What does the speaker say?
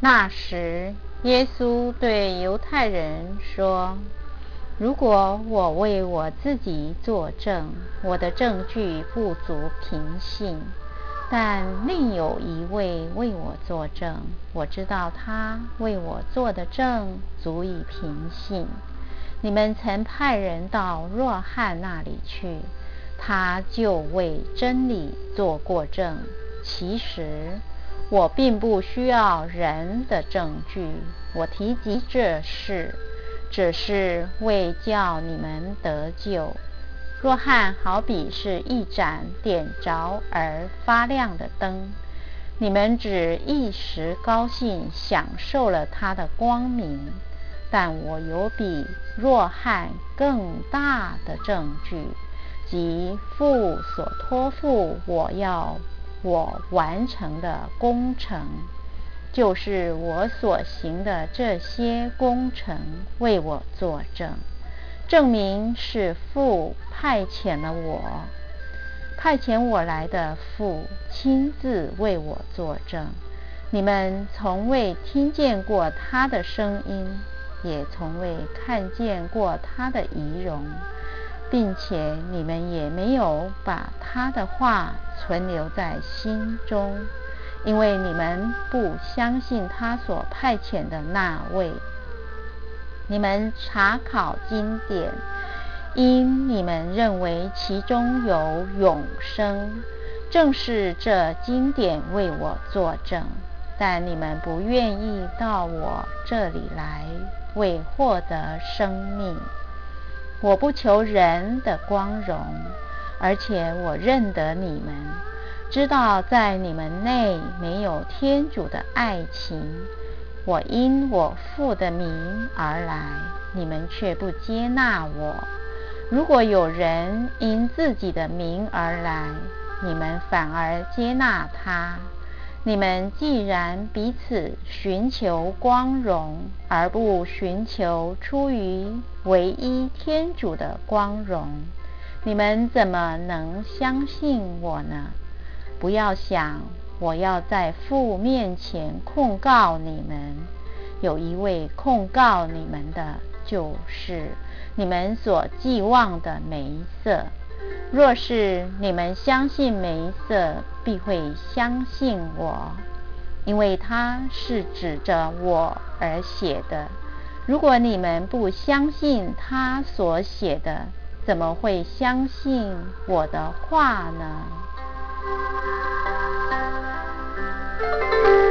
那时，耶稣对犹太人说：如果我为我自己作证，我的证据不足凭信，但另有一位为我作证，我知道他为我作的证足以凭信。你们曾派人到若翰那里去，他就为真理作过证。其实我并不需要人的证据，我提及这事，只是为叫你们得救。若翰好比是一盏点着而发亮的灯，你们只一时高兴享受了它的光明，但我有比若翰更大的证据，即父所托付我完成的工程，就是我所行的这些工程为我作证，证明是父派遣了我。派遣我来的父亲自为我作证。你们从未听见过他的声音，也从未看见过他的仪容，并且你们也没有把他的话存留在心中，因为你们不相信他所派遣的那位。你们查考经典，因你们认为其中有永生，正是这经典为我作证。但你们不愿意到我这里来，为获得生命。我不求人的光荣，而且我认得你们，知道在你们内没有天主的爱情。我因我父的名而来，你们却不接纳我。如果有人因自己的名而来，你们反而接纳他。你们既然彼此寻求光荣，而不寻求出于唯一天主的光荣，你们怎么能相信我呢？不要想我要在父面前控告你们，有一位控告你们的，就是你们所寄望的梅瑟。若是你们相信梅瑟，必会相信我，因为他是指着我而写的。如果你们不相信他所写的，怎么会相信我的话呢？